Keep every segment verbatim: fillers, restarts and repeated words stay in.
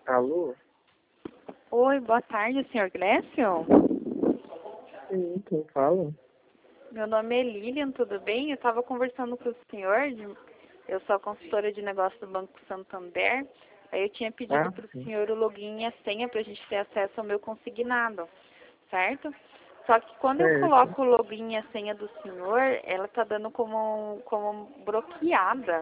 Alô? Oi, boa tarde, senhor Glécio. Sim, quem fala? Meu nome é Lilian, tudo bem? Eu estava conversando com o senhor, de- eu sou a consultora de negócios do Banco Santander. Aí eu tinha pedido Ah, para o sim. senhor o login e a senha para a gente ter acesso ao meu consignado, certo? Só que quando eu Certo. coloco o login e a senha do senhor, ela está dando como, como bloqueada.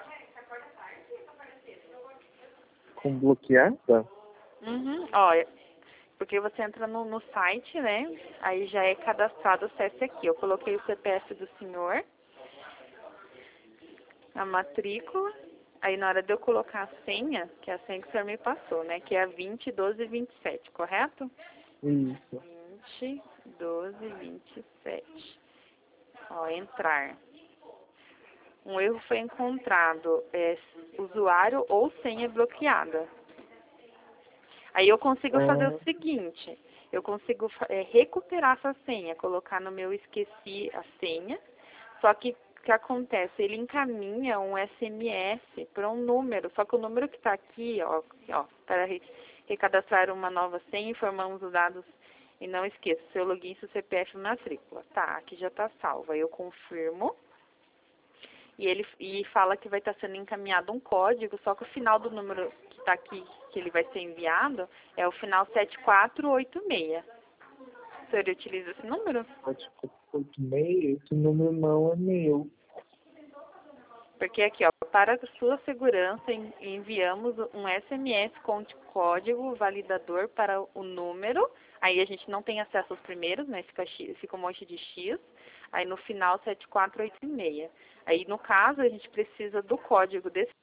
Com bloqueada? Uhum, olha, porque você entra no, no site, né? Aí já é cadastrado, acesse aqui. Eu coloquei o C P F do senhor, a matrícula. Aí na hora de eu colocar a senha, que é a senha que o senhor me passou, né? Que é a vinte, doze, vinte e sete, correto? Isso. vinte, doze, vinte e sete. Ó, entrar. Um erro foi encontrado. É usuário ou senha bloqueada. Aí eu consigo fazer Ah, o seguinte, eu consigo é, recuperar essa senha, colocar no meu esqueci a senha, só que o que acontece? Ele encaminha um S M S para um número, só que o número que está aqui, ó, ó para re recadastrar uma nova senha, informamos os dados e não esqueça, seu login, seu C P F e matrícula. Tá, aqui já está salvo. Aí eu confirmo. E ele e fala que vai estar sendo encaminhado um código, só que o final do número que está aqui, que ele vai ser enviado, é o final sete quatro oito seis. O senhor utiliza esse número? pode oito seis, esse número não é meu. Porque aqui, ó, para sua segurança, en- enviamos um S M S com código validador para o número. Aí a gente não tem acesso aos primeiros, né? Fica, X, fica um monte de X. Aí no final sete quatro oito seis. Aí no caso a gente precisa do código desse,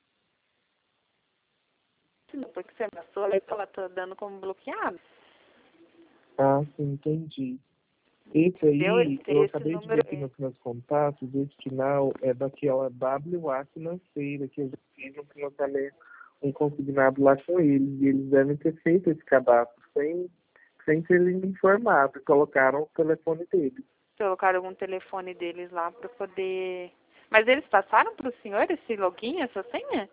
porque você passou, ela está dando como bloqueado. Ah, sim, entendi. Esse Entendeu? aí, Esse, eu esse acabei de ver número aqui é. nos meus contatos, esse final é daquela W A financeira que eu já fiz um financiamento, um consignado lá com eles, e eles devem ter feito esse cadastro sem, sem ser informado, colocaram o telefone deles. Colocaram algum telefone deles lá para poder. Mas eles passaram para o senhor esse login, essa senha?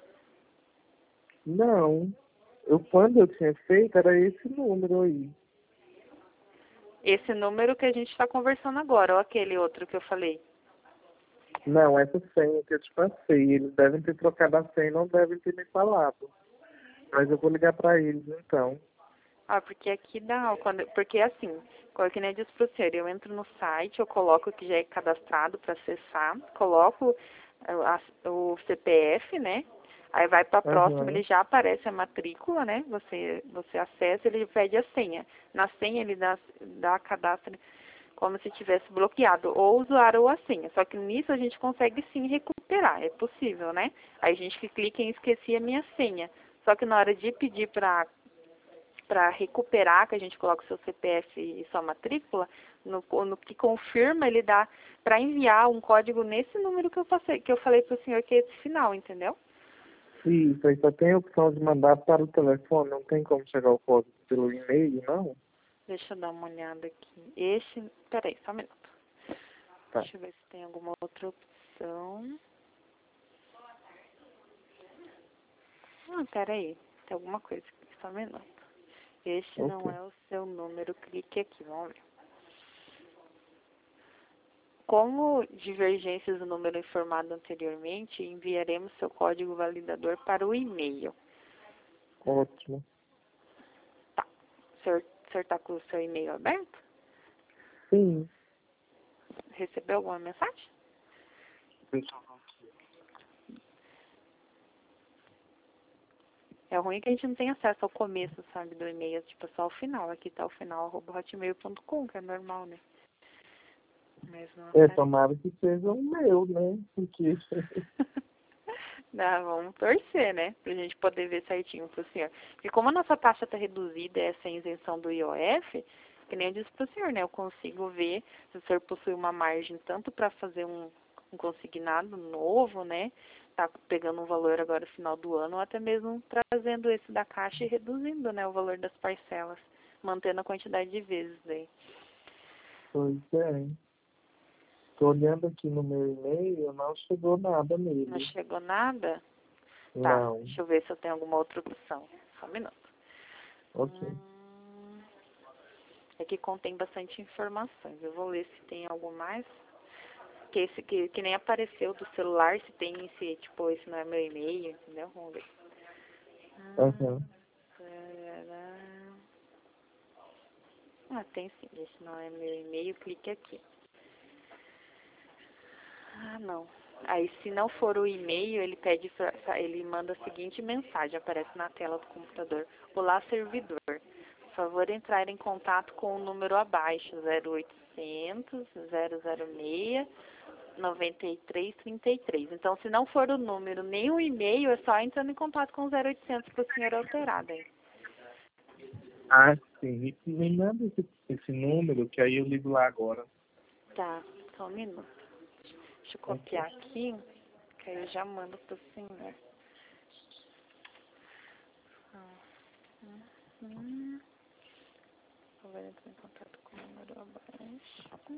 Não, eu quando eu tinha feito era esse número aí. Esse número que a gente está conversando agora, ou aquele outro que eu falei. Não, essa senha que eu te passei, eles devem ter trocado a senha, não devem ter me falado. Mas eu vou ligar para eles então. Ah, porque aqui dá, quando, porque assim, como que nem eu disse pro senhor, eu entro no site, eu coloco o que já é cadastrado para acessar, coloco a- o C P F, né? Aí vai para próximo, Aham. ele já aparece a matrícula, né? Você, você acessa, ele pede a senha. Na senha ele dá, dá cadastro como se tivesse bloqueado ou o usuário ou a senha. Só que nisso a gente consegue sim recuperar, é possível, né? Aí a gente clica em esqueci a minha senha. Só que na hora de pedir para para recuperar, que a gente coloca o seu C P F e sua matrícula, no, no que confirma, ele dá para enviar um código nesse número que eu passei, que eu falei para o senhor que é esse final, entendeu? Isso, aí só tem a opção de mandar para o telefone, não tem como chegar o código pelo e-mail, não? Deixa eu dar uma olhada aqui. Esse, peraí, só um minuto. Tá. Deixa eu ver se tem alguma outra opção. Ah, peraí, tem alguma coisa aqui, só um minuto. Este não Ok. é o seu número, clique aqui, vamos ver. Como divergências do número informado anteriormente, enviaremos seu código validador para o e-mail. Ótimo. Tá. O senhor, o senhor tá com o seu e-mail aberto? Sim. Recebeu alguma mensagem? Deixa eu ver. É ruim que a gente não tem acesso ao começo, sabe, do e-mail, tipo, só o final. Aqui tá o final, arroba hotmail ponto com, que é normal, né? Mas não É, aparece. tomara que seja o meu, né? Porque. Não, vamos torcer, né? Pra gente poder ver certinho pro senhor. Porque como a nossa taxa tá reduzida, essa isenção do I O F, que nem eu disse pro senhor, né? Eu consigo ver se o senhor possui uma margem tanto para fazer um, um consignado novo, né? Tá pegando um valor agora no final do ano, ou até mesmo trazendo esse da caixa e reduzindo, né, o valor das parcelas, mantendo a quantidade de vezes aí. Pois é. Tô olhando aqui no meu e-mail, não chegou nada Não nele. chegou nada? Tá, Não. deixa eu ver se eu tenho alguma outra opção. Só um minuto. Ok. Hum, é que contém bastante informações. Eu vou ler se tem algo mais. Que esse que, que nem apareceu do celular, se tem esse, tipo, esse não é meu e-mail, entendeu? Vamos ver. Aham. Ah, tem sim. Esse não é meu e-mail, clique aqui. Ah, não. Aí, se não for o e-mail, ele pede, pra, ele manda a seguinte mensagem, aparece na tela do computador. Olá, servidor. Por favor, entrar em contato com o número abaixo, zero oitocentos, zero zero seis, noventa e três, trinta e três. Então, se não for o número nem o e-mail, é só entrando em contato com o zero oitocentos para o senhor alterar, hein? Ah, sim. E me manda esse, esse número, que aí eu ligo lá agora. Tá, só um minuto. Deixa eu copiar aqui, que aí eu já mando pro senhor. Uhum. Vou entrar em contato com o número abaixo.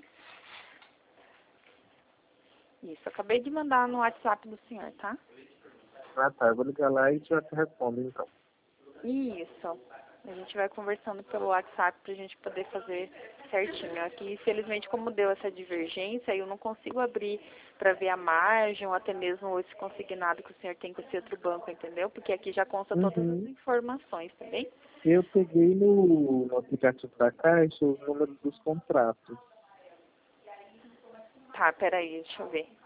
Isso, acabei de mandar no WhatsApp do senhor, tá? Ah, tá. Eu vou ligar lá e já te respondo, então. Isso. A gente vai conversando pelo WhatsApp pra gente poder fazer certinho. Aqui, infelizmente, como deu essa divergência, eu não consigo abrir para ver a margem ou até mesmo esse consignado que o senhor tem com esse outro banco, entendeu? Porque aqui já consta todas as Uhum. informações, tá bem? Eu peguei no, no aplicativo da Caixa os números dos contratos. Tá, peraí, deixa eu ver.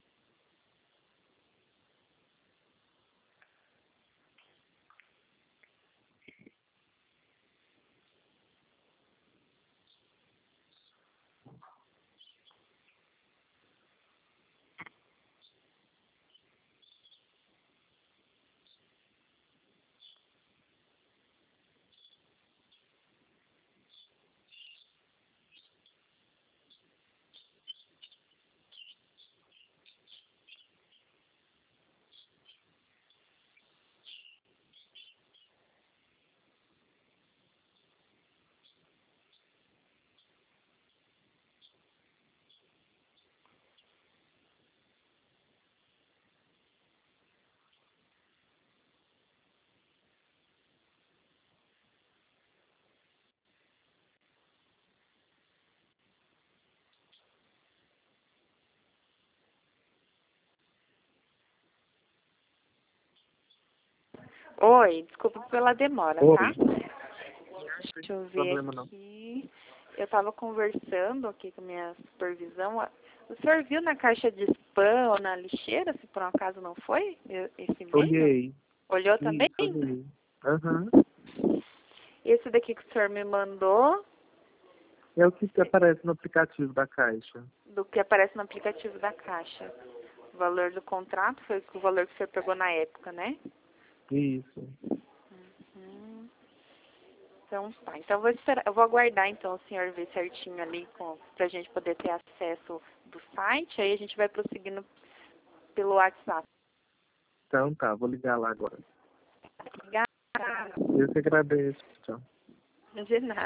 Oi, desculpa pela demora, tá? Oi. Deixa eu Não tem ver problema, não. aqui. Eu estava conversando aqui com a minha supervisão. O senhor viu na caixa de spam ou na lixeira, se por um acaso não foi esse e-mail? Olhei. Olhou também? Isso, olhei. Aham. Esse daqui que o senhor me mandou, É o que aparece no aplicativo da Caixa. do que aparece no aplicativo da caixa. O valor do contrato foi o valor que o senhor pegou na época, né? Isso. Hum, então tá. Então eu vou esperar, eu vou aguardar então o senhor ver certinho ali com, pra gente poder ter acesso do site, aí a gente vai prosseguindo pelo WhatsApp. Então tá, vou ligar lá agora. Obrigada. Eu que agradeço. Tchau. De nada.